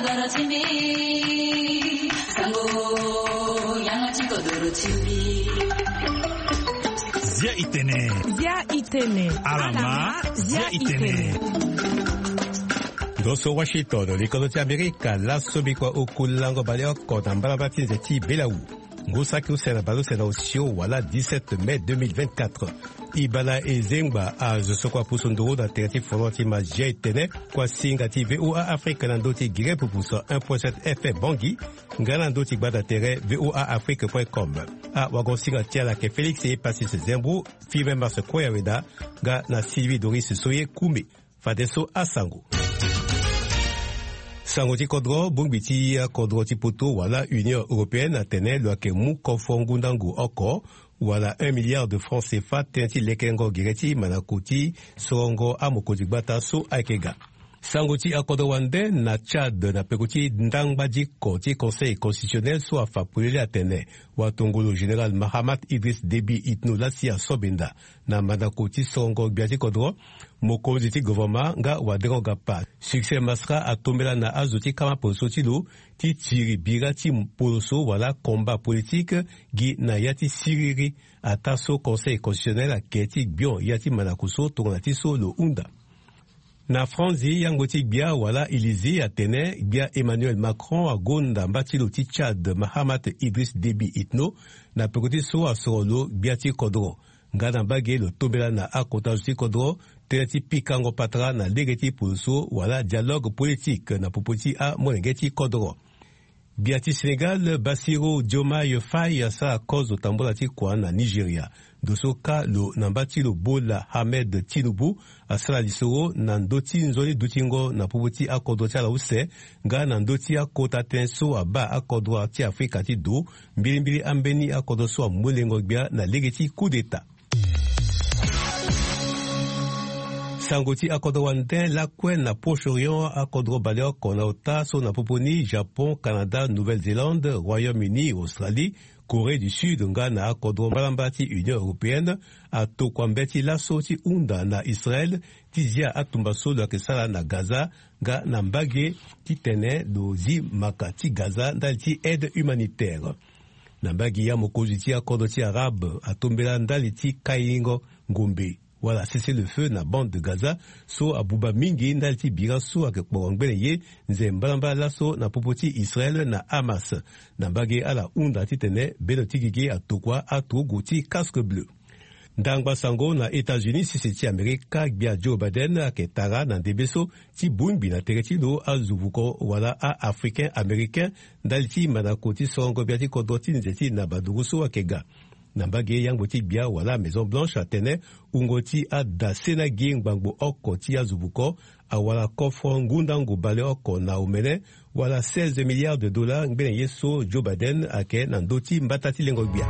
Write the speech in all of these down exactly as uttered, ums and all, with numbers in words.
Zia Itene. Zia Itene. Alama. Zia Itene. Doso Washington, l'Économie America, la Sobikwa Okulango Baleo, Kodambala Batinzeti Belaou. Ngosaki Usenabalo Senatio, voilà, dix-sept mai deux mille vingt-quatre. Ibala Ezengba, a Zosokwa Pusundoro, da Terti Folotima Zia Itene, Kwa Singati V O A Afrique, Nandoti Gire Pupusa un point sept F M Bangui, Ngalandoti Bada Tere, V O A Afrique point com. A Wagon Singatia la ke Félix et Passis Zembrou, Five Mars Koyaweda, Ga na Sylvie Doris Soye Koumé, Fadeso Asango. Sangoti Kodro, Bungbiti Kodro Tipoto, voilà, Union Européenne a tenu le Akemu Kofongundangu Oko, voilà, un milliard de francs C F A, Tenti Lekengo Gireti, Manakoti, Sorongo Amokodibata, So Aikega. Sangoti Akodowande, na Tchad, na Pekoti, Ndangbaji Koti, Conseil constitutionnel, soit Fapulele Atene, Watongolo général Mahamat Idriss Déby Itno Lassia Sobenda, na Manakoti, Sorongo Biati Kodro, Mokoziti gouvernement nga wadero gapa. Succès masra a tombé na azoti kama posotilo, ti tiri bira ti poloso wala combat politique, gi na yati siriri, ataso conseil constitutionnel a keti bion yati manakuso tournati so lo unda. Na Franzi, yangotik bia wala Ilizi Atene, bia Emmanuel Macron a gonda mbatilo ti Tchad Mahamat Idriss Déby Itno, na pekoti so a sorolo bia ti kodro. Ngana bagé le tobela na akota justi kodro, tenati pikango patra na legeti pulso wala dialogue politique na popoti a monengeti kodro. Biati Sénégal, Bassirou Diomaye Faye sa cause tambola ti kwa na Nigeria. Dosoka lo nambati lo Bola Ahmed Tinubu asala lisoro na ndoti nzoli dutingo na popoti a kodro ti ala use nga na ndoti a kota tenso a ba a kodro ti Afrika ti do mbili ambeni a kodro so a molengo bia na legeti coup d'état. Sangoti Akodowande, la Kwen na Proche-Orient, Akodro Baleo, Konaota, so na Poponi, Japon, Canada, Nouvelle-Zélande, Royaume-Uni, Australie, Corée du Sud, nga na Akodro Balambati, Union Européenne, a Tokwambeti Lasso ti Unda na Israël, Tizia Atumbaso la Kesala na Gaza, nga na Mbage, ti Tene, Dozi Maka ti Gaza, ndal ti aide humanitaire. Na Mbage ya Mokozi ti Akodro ti Arabe, Atombela ndali ti Kaingo Ngombe. Voilà, cessez le feu na bande de Gaza, so abuba mingi ndalti bira so akekbongbele ye, nze mbalamba laso na popoti Israël na Hamas. Na bagé ala unda titene, belotigige atokwa atoguti casque bleu. Ndangba sango na États-Unis si c'est Amerika bia Joe Biden aketara na debeso ti bumbi na teretilo azuvuko wala a africain américain dalti manakoti songo biati kodoti nzeti na baduguso akega. Nambage yangboti bia wala Maison Blanche atene ungoti a da senagi ngbango oko ti azubuko a wala kofo ngundangu bale oko na umene wala seize milliards de dollars ngbene yeso Joe Biden ake na ndoti mbatati lengo bia.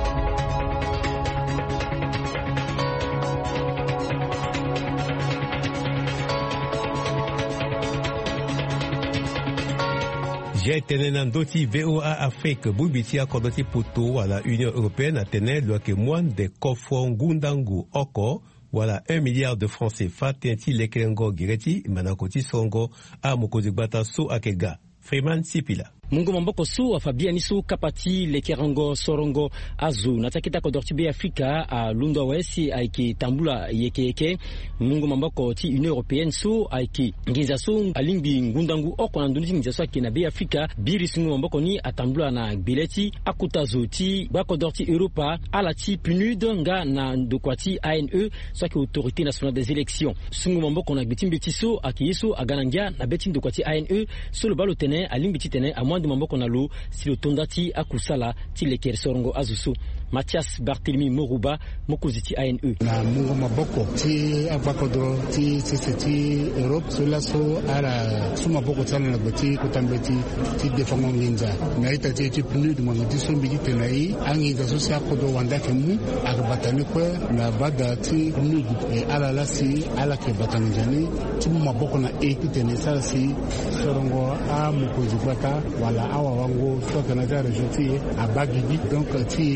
J'ai tenu nandoti V O A Afrique, Bubiti a kodoti poto à la Union Européenne a tenu le que moins de kofo ngundangu oko, voilà un milliard de francs C F A, tenti lekelengo gireti, manakoti songo, a mokozibata so akega. Freeman Sipila. Mungu mamboko su Fabiani su kapati lekerango sorongo azu natakita ko dortibe Afrika a lundo wesi aiki tambula yeke yeke Mungu mamboko ti Union Européenne su aiki ngiza su alimbi ngundangu oko na ndundi ngiza su na be Afrika biri sungu mamboko ni atambula na bileti akutazo ti bako dorti Europa ala ti P N U D nga na ndokwati A N E soit que autorité nationale des élections sungu mamboko na bitimbi ti su akiyisu aganangia na beti ndokwati A N E sur le balo tene alimbi ti tene a moins de mamboko na lo si le tondati akusala ti leker sorongo azusu Mathias Barthélemy Moruba mokoziti A N E na mungo maboko ti abakodo ti ti ti Europe cela so ara suma boko tsana na boti kutambeti ti defango nginza na ita ti ti P N U D mo ti sombi ti tenai anginza so sa kodo wanda kemu akabatani ko na bada ti P N U D e ala la si ala ke batani jani ti maboko na e ti tenai sala si sorongo a mokozibata wala awa wango so kana ja rejoti abagidi donc ti ti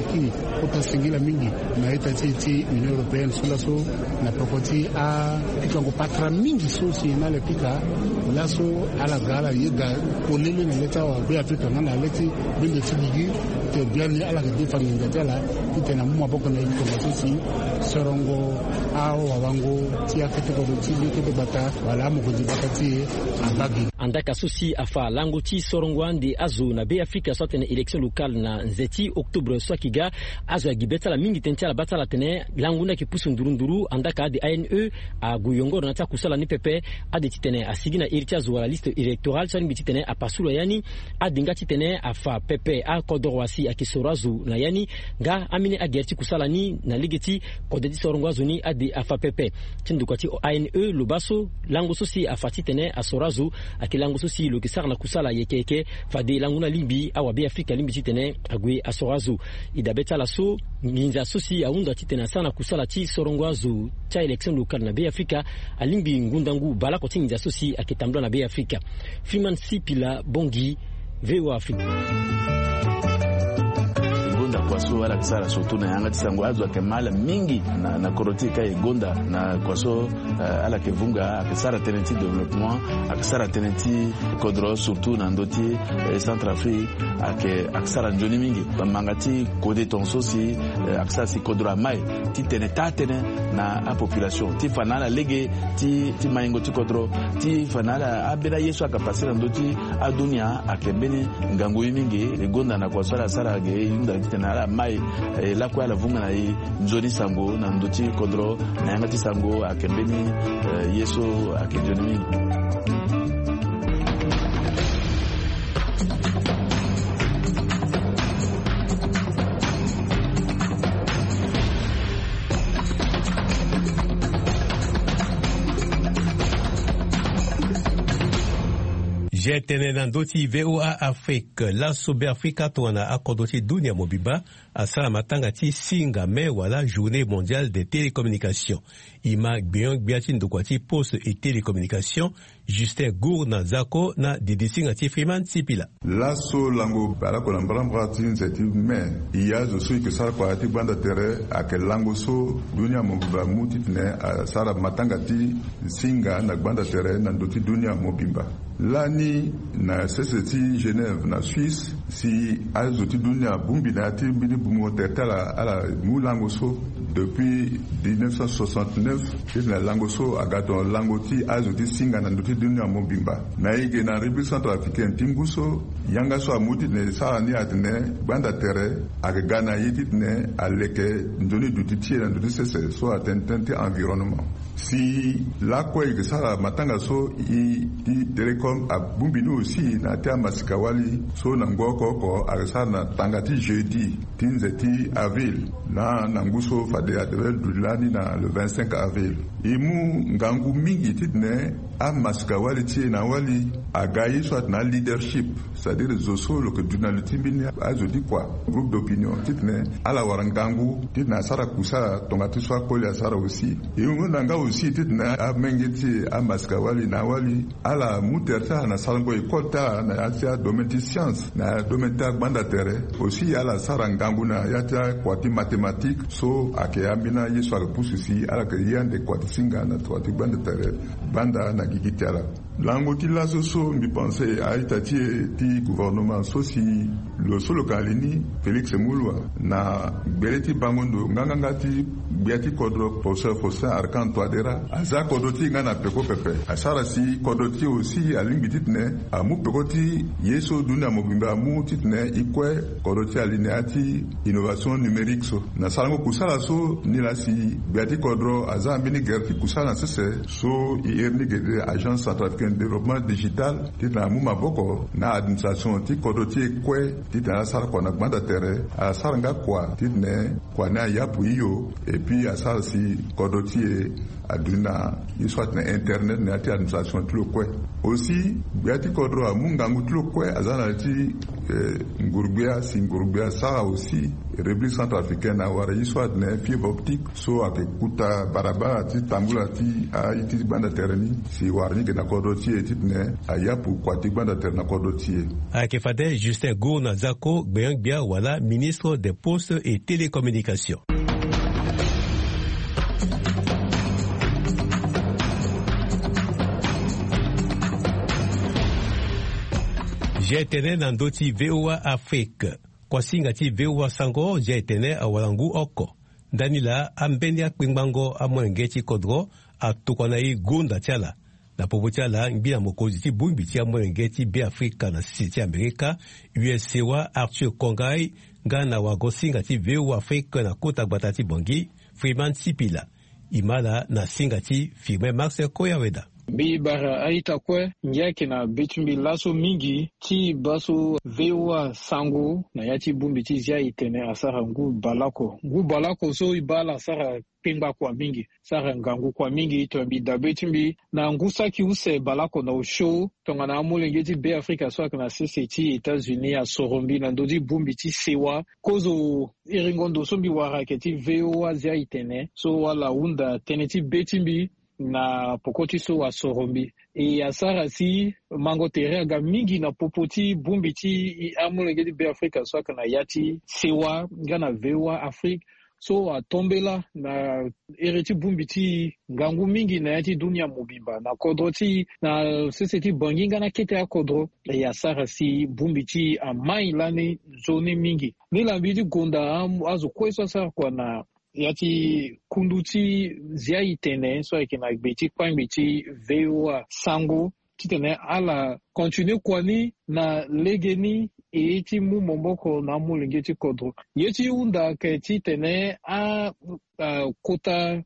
ki kutasingila mingi na ita ti Union Européenne sula so na prokoti a pika ngo patra mingi so si na le pika la so ala gala yega kolele na leta wa be Afrika na leti binde ti digi te biani ala ke defani ngatela itena mu maboko na information si sorongo ao wawango ti akete ko ti ke bata wala mo ko dibata ti ambagi andaka susi afa lango ti sorongo ande azo na be Afrika sote na election locale na nzeti octobre swakiga azo agibeta la mingi tentia la batala tene lango na ki pusu ndurunduru andaka de A N E a guyongo na ta kusala ni pepe ade titene asigina irtia zo la liste électorale sani bititene apasulo yani adinga titene afa pepe a kodorwasi akisorazu na yani ga amine agerti kusala ni na ligeti kodedi sorongo azo ni ade afa pepe tindukwati A N E lubaso lango sosi afati tene asorazu akilango sosi lo kisar na kusala yekeke fade lango na limbi awa be Afrika limbi titene agwe asorazu idabeta laso nginza sosi aunda titene sana kusala ti sorongo azo cha election locale na be Afrika alimbi ngundangu bala ko tinginza sosi akitambula na be Afrika Freeman Sipila Bongi V O A Afrika gonda kwaso ala kisara surtout na yanga tisango azo akemala mingi na na korotika e gonda na kwaso uh, ala kevunga akisara tenenti development akisara tenenti kodro surtout na ndoti eh, Centrafrique ake akisara njoni mingi mangati kode tonso si uh, akisara si kodro mai ti teneta tene na a population ti fanala lege ti ti maingo ti kodro ti fanala abera yesu akapasira ndoti adunia akebeni ngango mingi e gonda na kwaso ala sara ge yunda tenala mai eh, la kwa la vunga na i nzoni sango na ndoti kodro na yangati sango akembeni eh, yeso akejoni mingi. Jetene na ndoti V O A Afrique la sobe Afrika tona akodoti dunia mobiba asala matanga ti singa me wala journée mondiale des télécommunications ima gbion gbiati ndokwati poste et télécommunications Justin Gour na zako na didisinga ti Freeman Sipila la so lango bala ko lambra ti nzeti me iya zo so ke sala kwa ti banda tere ake lango so dunia mobiba mutitne asala matanga ti singa na banda tere na ndoti dunia mobimba lani na C C T Genève na Suisse si azoti dunia bumbi na ti bini bumo tetala ala mulango so depuis mille neuf cent soixante-neuf na langoso agato langoti azoti singa na ndoti dunia mobimba na ige na République centrafricaine tinguso yanga so amuti ne sala ni atne banda tere agana yiti ne aleke ndoni duti na ndoti cc so atentente environnement si la kwa ige sala matanga so i di telecom a bumbinu aussi na te masikawali so na ngoko ko arsana tangati jeudi tinzeti avril na nanguso fade adel dulani na le vingt-cinq avril imu ngangu mingi titne a masikawali ti na wali agayi soit na leadership c'est-à-dire zoso lo que journaliste bini azodi quoi groupe d'opinion titne ala warangangu titna sara kusa tongati so akoli sara aussi imu nanga aussi titne a mengeti a masikawali na wali ala muterta na salango ikota na yatia domaine science na domaine banda tere aussi ala sara ngangu na yatia kwati mathématique so akeyambina yeso akususi ala ke yande kwati singa na kwati banda tere banda na gigitala lango ti laso so mi pense a itati ti gouvernement so si lo solo kalini Félix Moulwa na bereti bangondo nganga ti biati kodro professeur Faustin Arkan Touadéra aza kodoti ngana peko pepe asara si kodoti aussi alingi titne amu peko ti yeso duna mobimba mu titne ikwe kodoti alineati innovation numérique so na salango kusala so ni la si biati kodro aza mini gerti kusala sese so i erni gede agence centrafricaine de développement digital titna mu maboko na administration ti kodoti ikwe titna sala kona gbanda tere a saranga kwa titne kwa na yapu iyo et puis à ça aussi kodoti aduna soit na internet na ati administration tout le quoi aussi biati kodro amungangu tout le quoi azana ti ngurbia singurbia ça aussi République centrafricaine a wara soit na fibre optique so akekuta barabara ti tambula ti a iti banda terni si warni ke na kodoti etitne aya pour kwati banda terna kodoti akefade Justin Gourna Zako Gbeyangbia wala ministre des Postes et Télécommunications. Jetene nandoti V O A Afrique. Kwa singati V O A Sango jetene awalangu oko. Danila ambenia kwingbango amwengeti kodro atukwanai gunda chala. Na popo chala ngbina mokozi ti bumbi ti amwengeti be Afrika na siti Amerika. U S C wa Arthur Kongai ngana wago singati V O A Afrique na kota batati bongi Freeman Sipila. Imala na singati firme Marcel Koyaweda. Bi bara aita kwe njaki na bitumbi laso mingi ti baso V O A Sango na yati bumbi ti zia itene asara ngu balako ngu balako so ibala asara pingba kwa mingi sara ngangu kwa mingi to bi dabetumbi na ngu saki use balako na usho tonga na amulenge ti be Afrika so kana sisi ti États-Unis a sorombi na ndodi bumbi ti sewa kozo iringondo so bi wara ke ti V O A zia itene so wala unda teneti betimbi na pokoti so wa sorombi e asara si mango tere aga mingi na popoti bumbi ti amulenge ti be Afrika so kana yati sewa ngana V O A Afrique so atombela na ereti bumbi ti ngangu mingi na yati dunia mobimba na kodro ti na seseti banginga na kete ya kodro e asara si bumbi ti amai lani zone mingi ni lambi ti gonda azo kweso asara kwa na yati kunduti zia itene so ikina gbeti kwa gbeti V O A Sango titene ala continue kwani na legeni e ti mu momboko na mu lingeti kodro yeti unda ke titene a uh, kota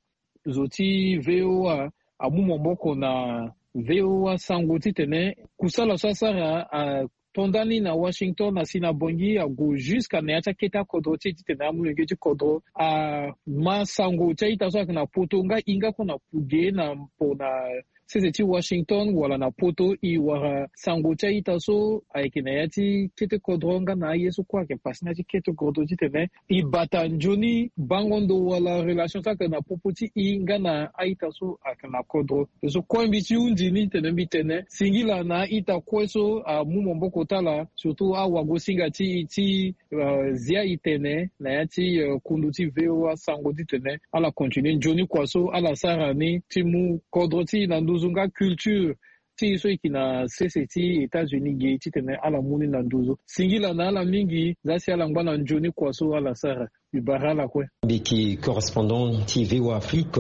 zoti V O A amu momboko na V O A Sango titene kusala sasara a uh, tondani na Washington na sina bongi a go jusqu'à neacha keta kodro titi na mulenge ti kodro a ma Sango chaita so na potonga inga kona puge na pona sese ti Washington wala na poto i wara Sango chaita so aikina yati kete kodro nga na yesu kwa ke pasina ti kete kodro ti tene i bata njoni bangondo wala relation ta na popoti inga na aita so akana kodro so kwa mbiti undi ni tene bitene singila na ita kweso a mumo mboko tala surtout a wago singa ti ti uh, zia itene na yati uh, kunduti V O A Sango ti tene ala continue njoni kwa so ala sarani ti mu kodro ti na nduzunga culture ti so ikina sese ti États-Unis ge ti tene ala muni na nduzo singila na ala mingi zasi ala ngba na njoni kwa so ala sara Ibarala kwe. Biki correspondant ti V O A Afrique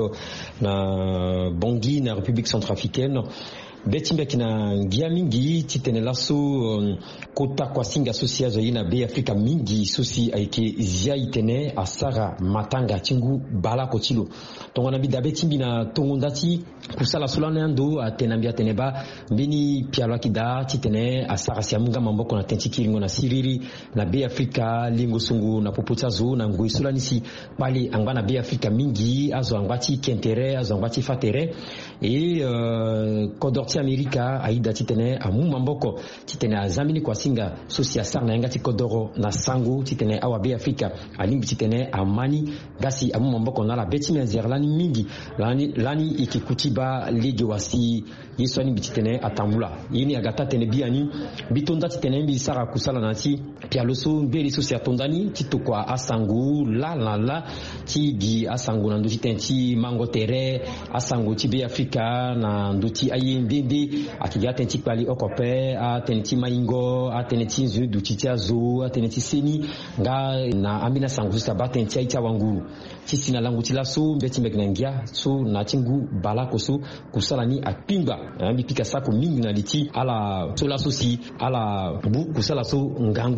na Bangui na République centrafricaine betimbe kina ngia mingi titene laso um, kota kwa singa sosia zo yina be Afrika mingi sosi aike zia itene asara matanga tingu bala kotilo tongona bi dabe timbi na tongondati kusala solana ndo atenambia teneba mbini pialwa kida titene asara siamunga mamboko na tentikiringo na siriri na be Afrika lingo sungu na popota zo na ngoi solanisi pali angana be Afrika mingi azo angwati kentere azo angwati fatere e uh, kodor Amerika aida titene amu mamboko titene azamini kwa singa sosia sarna ngati kodoro na Sango titene awa be Afrika alimbi titene amani gasi amu mamboko na la beti menzerlani mingi lani lani ikikutiba ligi wasi yeswani bititene atambula yini agata tene biani bitonda titene mbi sara kusala nati pialoso mbeli sosia tondani titokwa asangu la la la ti bi asangu na nduti tenti mango tere asangu ti be Afrika na nduti ayende akija tenti pali okope a tenti maingo a tenti zu duti azo a tenti seni nga na amina sangu saba tenti aita wanguru tisina langu tilaso mbeti megnangia so na tingu bala koso kusala ni apimba ambi pika sako mingi na liti ala sola sosi ala bu kusala so ngangu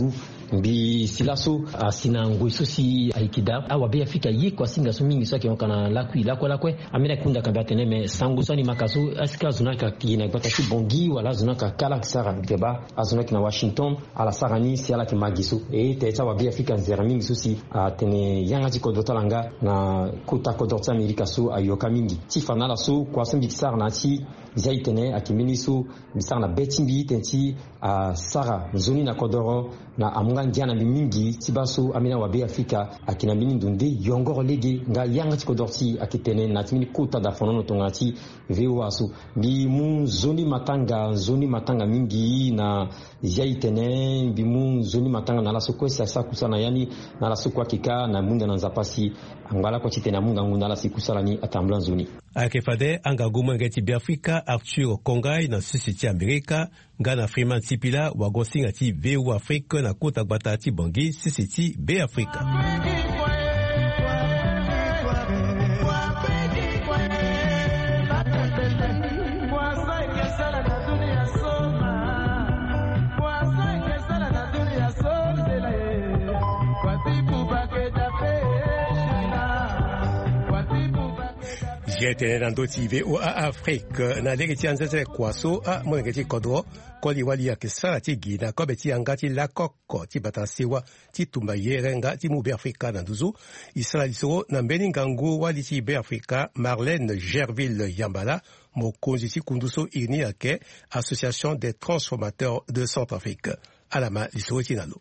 Bi silaso asina ngoi sosi aikida awa be Afrika yi kwa singa so mingi so ke kana lakwi lakwa lakwe amena kunda ka batene me sango so ni makaso aska zunaka kina bata ki bongi wala zunaka kala kisara keba azuna kina Washington ala sarani si ala ki magiso e te cha wa be Afrika nzera mingi sosi atene yanga ti kodotalanga na kota kodorta Amerika so ayoka mingi ti fanala so kwa sembi kisara na ti zaitene akimini so bisara na betimbi tenti a sara zoni na kodoro na amunga ndiana mingi tibaso amina wa be Afrika akina mini ndunde yongoro lege nga yanga ti kodorti akitene na timini kota da fonono tongati vewa so bi mu zoni matanga zoni matanga mingi na zaitene bi mu zoni matanga na la soko sa kusana yani na la soko akika na munda na zapasi angala kwa titena munga nguna la sikusala ni atambla zoni akefade anga guma ngeti be Afrika Arthur Kongai na sisi Amerika ngana Freeman Sipila wagosinga ti veu Afrika na kota gbata ti bangi sisi ti be Afrika. Jete na ndoti ve o Afrique na legeti anzete kwaso a monegeti kodro koli wali ya kesa ti gina ko beti angati la kokko ti batansewa ti tumba yerenga ti mu be Afrika na nduzu Israel so na mbeni ngangu wali ti be Afrika Marlène Gerville Yambala mokonzi ti kunduso ini yake Association des transformateurs de Centrafrique alama liso ti nalo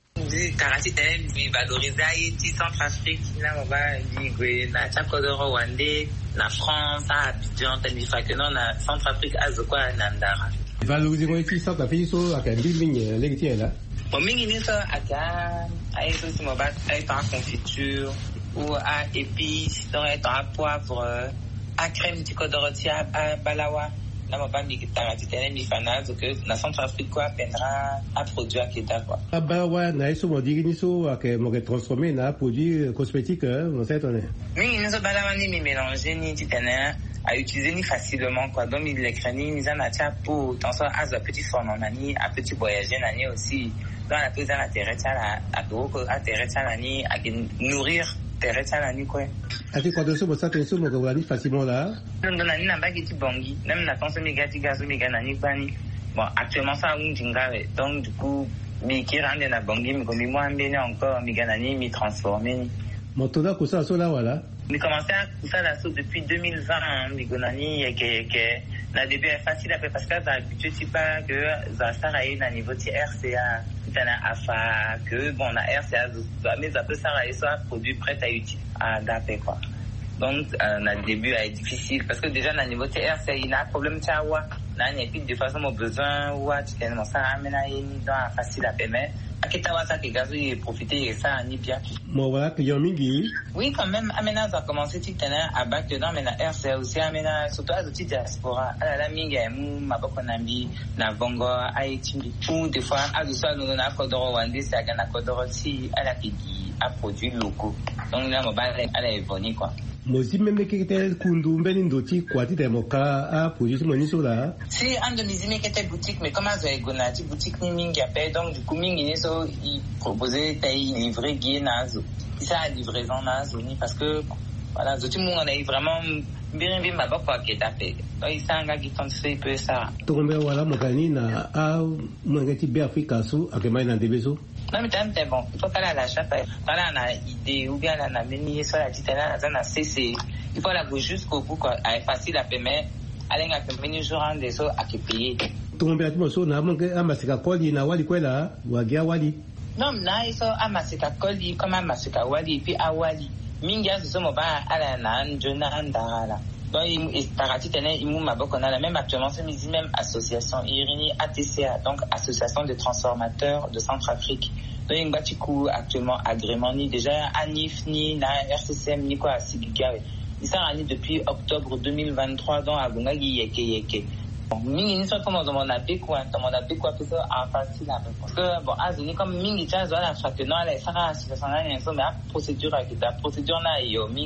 Karati tene mi valoriser Haïti, Centrafrique, na maba ligwe na Chakodoro Rwanda, na France, à Abidjan, tandis que non na Centrafrique azokwa na ndara. Valoriser Haïti, Centrafrique so akambi mingi legiti là. Bon mingi ni so aka ay so si maba ay en confiture ou à épices, donc ay en poivre, à crème de kodoroti à balawa. Na maba mi karati tene mi fanazo que na Centrafrique quoi pendra à produire akeda quoi. Abawa na iso modigi ni so ake mo transformer na produit cosmétique on sait on est. Mi ni so balawa ni mi mélanger ni titana à utiliser ni facilement quoi. Donc mi l'écrani mi za tia pour tant ça à petit forme nani à petit voyager nani aussi. Dans la prise à l'intérêt ça la à beaucoup intérêt ça nani à nourrir intérêt ça nani quoi. Ati kwa doso bosa tenso mo ko wani facilement là. Non non nani na bageti bongi même na tenso mi gati gazo mi ganani kwani. Bon actuellement ça un jinga donc du coup mi qui rende na bongi mi comme moi mbene encore mi ganani mi transformer. Mon toda ko ça so là voilà. Mi commencé à ça la sauce depuis deux mille vingt mi ganani et que que la début est facile après parce que ça habitué tu pas que ça s'arrête na niveau de R C A tana afa que bon la R C A mais ça peut s'arrêter soit produit prêt à utiliser à daper quoi. Donc euh, le début est difficile parce que déjà na niveau de R C A il y a un problème tawa na ni puis de façon mon besoin ou tu tellement ça amène ni dans facile à permettre akitawa ça que gazo y profiter et ça ni bien. Bon voilà que yomingi. Oui quand même amena ça commencer tu tana à bac dedans mais na R C A aussi amena surtout à outils diaspora à la mingi mu maboko nambi na bongo Haïti ou des fois à du ça nous na kodoro wande c'est à na kodoro si à la qui a produit locaux. Donc là mobile à la évoluer quoi. Mozi même qui était kundu mbeni ndoti kwa ti demoka a produit moni so là. Si en demi qui était boutique mais comment ça gonati boutique ni mingi appelle donc du coup mingi ni so il proposait taille livrer gué nazo. Ça a livraison nazo ni parce que voilà tout le monde on a vraiment bien bien ma bako qui est tapé. Donc il sanga qui tente c'est peu ça. Tombe wala mokani na a mongeti be Afrika so akema na debeso. Non mais t'es bon, il faut qu'elle a la chape. Voilà, on a idée ou bien on a mené ça la petite là, on a cessé. Il faut la voir jusqu'au bout quoi, elle est facile à payer. Elle a que mené jour en des autres à qui payer. Tombe à tout na monge amasika koli na wali kwela wagia wali. Non, là ils sont amasika koli comme amasika wali puis à wali. Minga ce sont ba ala na njona andala. Donc il tarati tene imu maboko na la même actuellement c'est même association Irini A T C A donc association de transformateurs de Centrafrique. Donc il bati coup actuellement agrément ni déjà Anif ni na R C C M ni quoi Sigiga. Il s'est rendu depuis octobre deux mille vingt-trois dans Abunga yeke yeke. Bon mingi ni soit comment on a bé quoi on a bé quoi plutôt en partie là parce que bon azuni comme mingi chance voilà fractionnement là ça association là mais procédure avec la procédure là yo mingi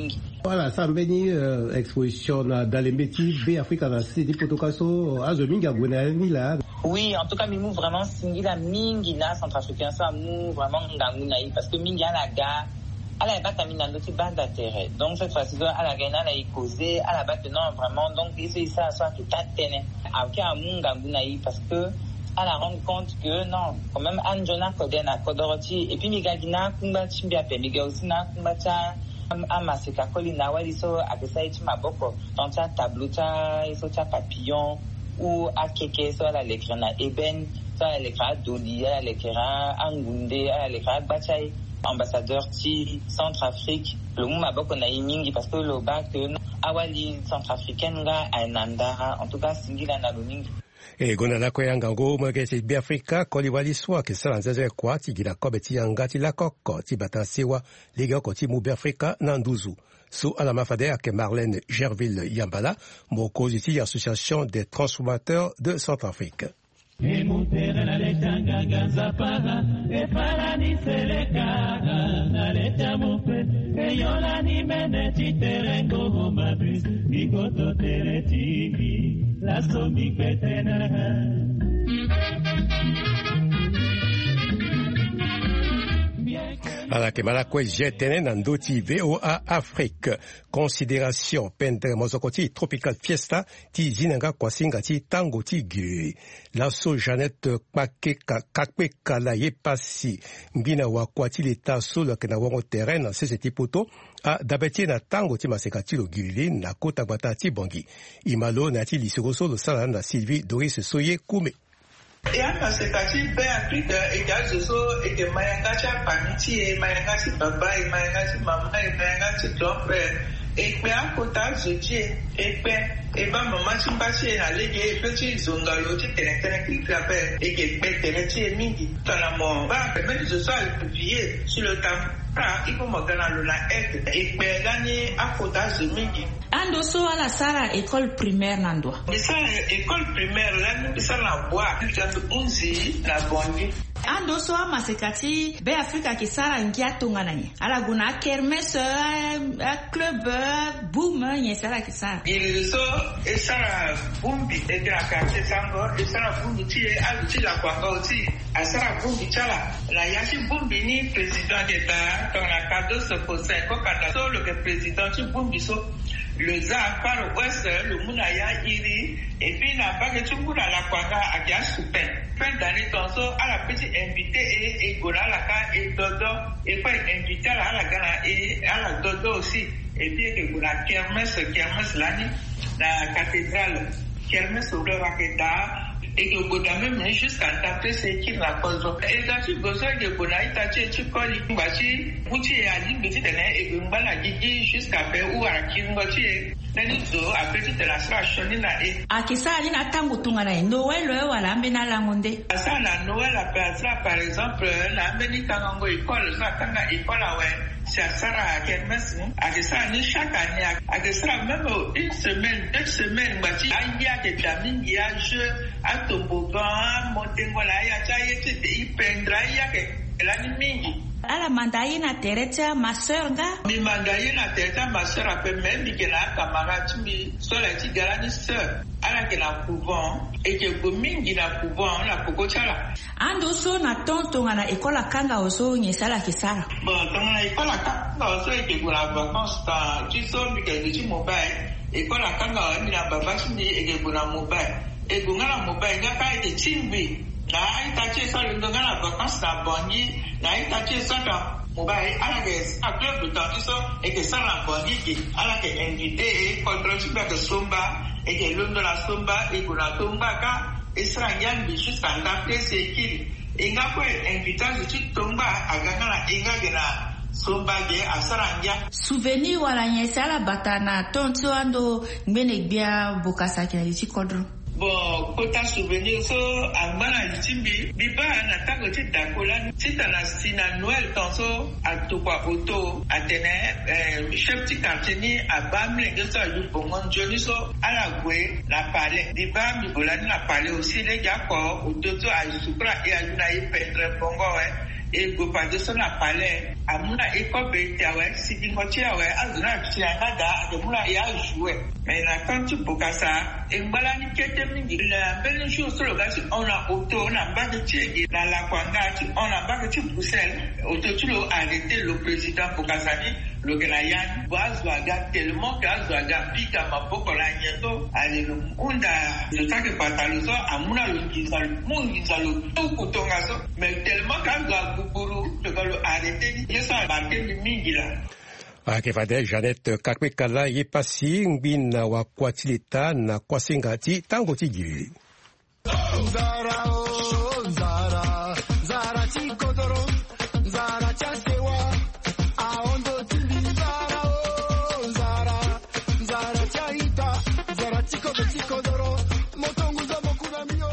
Voilà, ça mbeni exposition dans les métiers B Africa na Sidi Potokaso azominga gwenani là. Oui, en tout cas mimu vraiment singila mingi na centrafricain ça mou vraiment nganguna parce que mingi ala ga ala bata minando ti banda terre. Donc cette fois-ci à la gaina la causé à la bata non vraiment donc c'est ça ça qui tatene. Avec un nganguna parce que à la rendre compte que non quand même Anjona Kodena Kodoroti et puis migagina kumba chimbia pe miga aussi na kumba cha amaseka kolina wali so akesa iti maboko dans ta tableau ta iso ta papillon ou akeke so la l'écran na eben so la l'écran doli la l'écran angunde la l'écran bachai ambassadeur ti Centrafrique le mou maboko na imingi parce que le ba que awali centrafricaine nga ainandara en tout cas singila na lumingi. E gona la koyanga ngo mwegesi bi Afrika koli wali swa ke sala nzeze kwa ti gila kobe ti yanga ti la koko ti bata sewa liga ko ti mu bi Afrika na nduzu su ala mafade ak Marlène Gerville Yambala moko ti association des transformateurs de Centrafrique. E mutere na lechanga ganza paga e para ni seleka na lecha mupe e yola ni mene ti terengo goma bis ikoto tere ti la somi petena. À la Kemala Kwejetene Nandoti V O A Afrique. Considération Pendre Mozokoti Tropical Fiesta Ti Zinanga Kwasinga Ti Tango Ti Gu. Lasso Jeannette Kake Kakpe Kalaye Pasi. Mbina Wakwati Leta Solo Kenawango Terrain Sese Tipoto. A Dabeti na Tango Ti Masekati Lo Guli na Kota Bata Ti Bongi. Imalo Nati Lisogoso Lo Sala na Sylvie Doris Soye Koume. Et à Masekati, ben Afrique, et à Joso, et que Mayangati a Pamiti, et Mayangati Baba, et Mayangati Mama, et Mayangati Domper, et que à Kota Zodji, et que, et ben Maman Timbati, et Allégué, et petit Zongalo, et que qui clapait, et que Pétereti et Midi, dans la mort, va, même je sois publié sur le temps. Ah, il faut me donner la aide et que l'année à Kota Zomigi. Ando so ala sara école primaire nandwa. Bisa école primaire là, bisa la bois, bisa unzi la bondi. Ando so amasekati be Afrika ki sara ngia tonga nanye. Ala guna kermesse club boom nye sara ki sara. Il so e sara bumbi e gra karte sango e sara bumbi ti e aluti la kwanga oti. A sara bumbi chala la yashi bumbi ni président d'État dans la cadeau se possède ko kada so le président ti bumbi so le za par ouest le munaya iri et puis na pas que tu muna la kwanga a kia super fin d'année tonso à la petite invité et et gona la ka et dodo et pas invité à la gana et à la dodo aussi et puis que gona kermesse kermesse l'année la cathédrale kermesse au Raketa et que Goda même jusqu'à taper c'est qui la cause et quand tu besoin de Goda il t'a tu tu connais bachi muti et ali petit tene et que mbala gigi jusqu'à faire ou à kingochi nani zo a petit la station na e akisa ali na tango tunga na Noël wala mbena la ngonde ça la Noël à par exemple la mbeni tango école ça tanga école ouais c'est ça à kermesse akisa ni chaque année akisa même une semaine deux semaines bachi aya que tamine ya jeu à toboggan montengola ya chaye ti pendra ya ke elani mingi ala mandaye na tereta ma sœur nga mi mandaye na tereta ma sœur a fait même que la camarade mi so la ti galani sœur ala ke la couvent et que go mingi na couvent la koko chala ando so na tonto na école kanga oso nyesala kisara bon dans la école kanga oso et que pour la vacances ta tu so mi ke ti mobile école kanga mi na baba ti et que pour la mobile et gongala mobile nga ka ite chimbi na itache so le ngala vacances na bongi na itache so ta mobile ala ke a club de temps so et que ça la bongi ki ala ke invité et contrôle sur que somba et que l'homme de la somba et pour la tomba ka et ça ngan bi jusqu'à ndape c'est qui et nga ko invité je tomba agangala inga gena somba ge asaranja souvenir wala nyesala batana tonto ando ngene bia bokasa ki ti kodro. Bon, kota souvenir so angana litimbi biba na tango ti dakola ti na sina Noël tonso atokwa auto atene eh, chef ti quartier ni abamle ngeso yu bongon joni so ala gwe la palais biba mi bolani la palais aussi les gars ko auto to a supra et ayuna y pendre bongo ouais et go pas de son palais amuna ekobe tiawe sidingo tiawe azuna tianga ademula ya jouer mais la quand tu bokasa e mbalani kete mingi la belle chose sur le gars on a auto on a pas de tiegi la la kwanga on a pas de Bruxelles auto tu l'as arrêté le président Bokasani le Ghayan bazwaga tellement qu'azwaga pika maboko la nyeto ale unda le sac de pantalon amuna le kizalo mungizalo kutonga so mais tellement qu'azwa bukuru le gars le arrêté ils sont embarqués mingi là. Akifade Jeannette Kakwekala yepasi ngbina wa kwatilita na kwasingati tango tigi. Zara o Zara Zara chikodoro Zara chasewa aondo tili Zara o Zara Zara chaita Zara chikodo chikodoro motonguza mokunamio.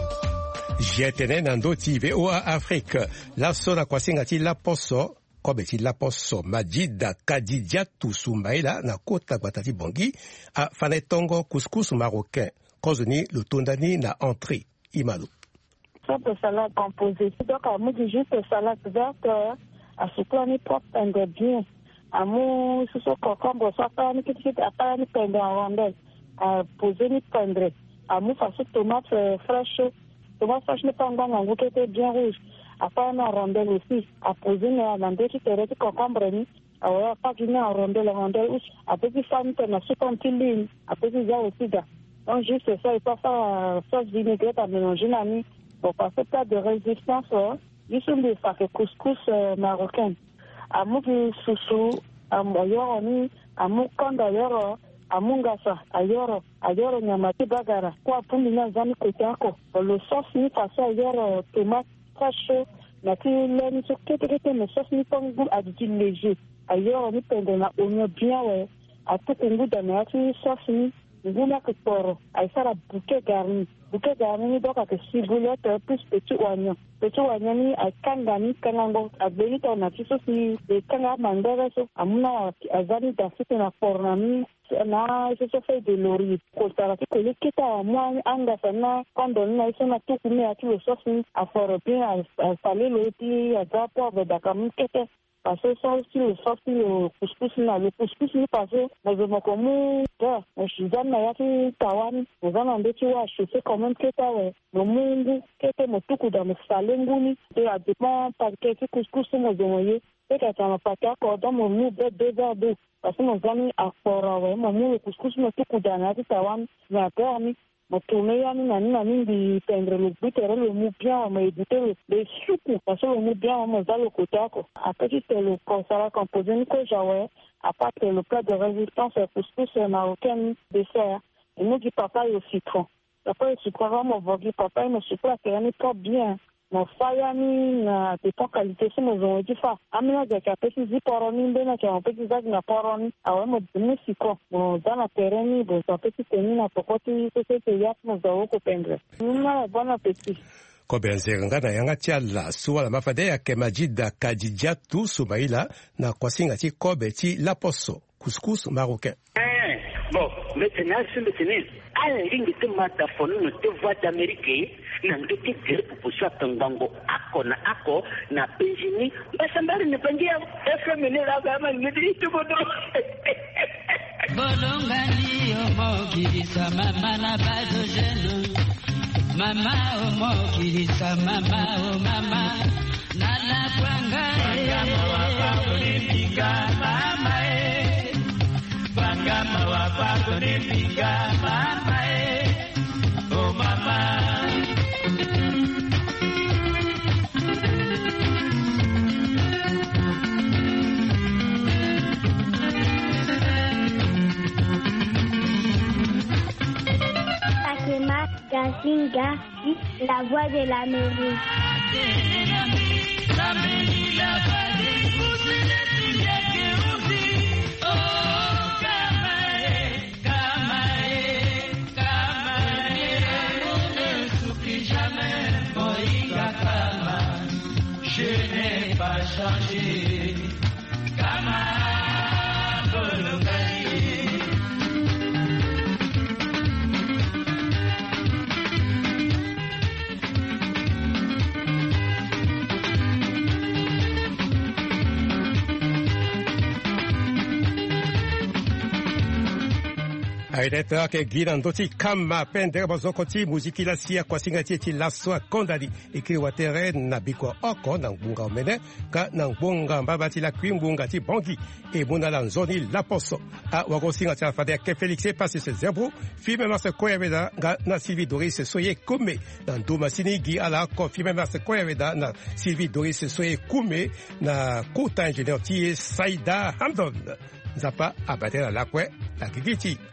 Jetene nando ti V O A Afrique la sona kwasingati la poso Kobeti la poso Majida Kadidiatu Sumbaila na kota Guatati Bongi a Fanetongo couscous marocain kozoni le tondani na entrée Imalo. Sorte de salade composée. Donc à moi juste salade verte à ce plan ni propre ingrédient. À moi ce sont concombre soit pas ni petit à pas ni pendre en rondelle à poser ni pendre. À moi façon tomate fraîche. Tomate fraîche n'est pas encore en goût qui était bien rouge. Après on a rondelle aussi à poser dans des petites rétés concombre ni alors pas qu'il y a rondelle rondelle aussi à petit femme qui n'a pas un petit ligne à petit ça aussi là donc juste ça il faut faire sauce vinaigrette à mélanger l'ami pour passer pas de résistance ils sont des sacs couscous marocain à mon chouchou à mon yoroni à mon con d'ailleurs à mon gassa ailleurs ailleurs nyamati bagara kwa pundi na zani kotako le sauce ni passe ailleurs tomate fraîche na kile ni sokete kete me sauce ni pongu aditi léger ailleurs ni pende na oignon bien ouais à tout kungu da na ki sauce ni nguna ke poro ay sara bouquet garni bouquet garni donc avec ciboulette plus petit oignon petit oignon ni ay kanga ni kanango abeli to na ki sauce ni de kanga mandere so amuna azani da site na porna ni na eso fait de laurier kotara ki kole kita moi anga sana quand na eso na tout mais à le sauce ni à fort bien à saler le petit à poivre da kam kete parce que ça aussi le sauce le couscous na le couscous ni parce que mais moi comme ça je donne na yaki tawan nous allons ndeti wa chauffer quand même keta ouais le mungu kete motuku da msalengu de la dépend par que couscous mo domoye et que ça m'a pas d'accord dans mon mou de deux heures d'eau parce que nos amis à fort ouais mon mou le couscous motuku da na tawan na permis mon tourner yani nani nani di tendre le but et le mou bien mais éviter les soupes parce que le mou bien on va le côté après c'est le consala composé ni que j'avais à part le plat de résistance couscous marocain dessert et nous du papa et au citron après le citron mon vogi papa me sucre que ni pas bien mon fayani na de pas qualité c'est mon zone du fa amina de capesi zi poroni bena que on peut dire na poroni awe mo dimi citron mon dans la terreni de ça petit tenir na pokoti c'est que ya mo zawo ko pendre na bon appétit Kobenzenga na yanga tiala suwa la mafade ya Kemajida Kadijatu Sumaila na kwasinga ti kobe ti laposo couscous marocain. Eh, bon, maintenant c'est maintenant à la ligne de mataphone no te voix d'Amérique na ndoti dire pour ça tangango ako na ako na penjini basambari ne pengia efemene la gama ngidi to bodo bolongani omoki sama mana bazo jeno mama omokilisa mama o mama nana kwanga kama wapako nipinga mama e kama wapako nipinga mama e o mama Gazinga, la voix de l'Amérique. Je n'ai pas changé. Kama Bolongani. aideta ke gina ndoti kama pendere bozokoti muziki la sia kwa singati ti laswa kondali ikiri wa tere na biko oko na ngunga omene ka na ngunga mbabati la kwimbunga ti bongi e mona la nzoni la poso a wako singa ti afade ke Félix passe ce zebro filme mas ko yaveda ga na Sylvie Doris soye kume na nduma sinigi ala ko filme mas ko yaveda na Sylvie Doris soye kume na kota ingénieur ti Saïda Hamdon Zapa abatela la kwe la kikiti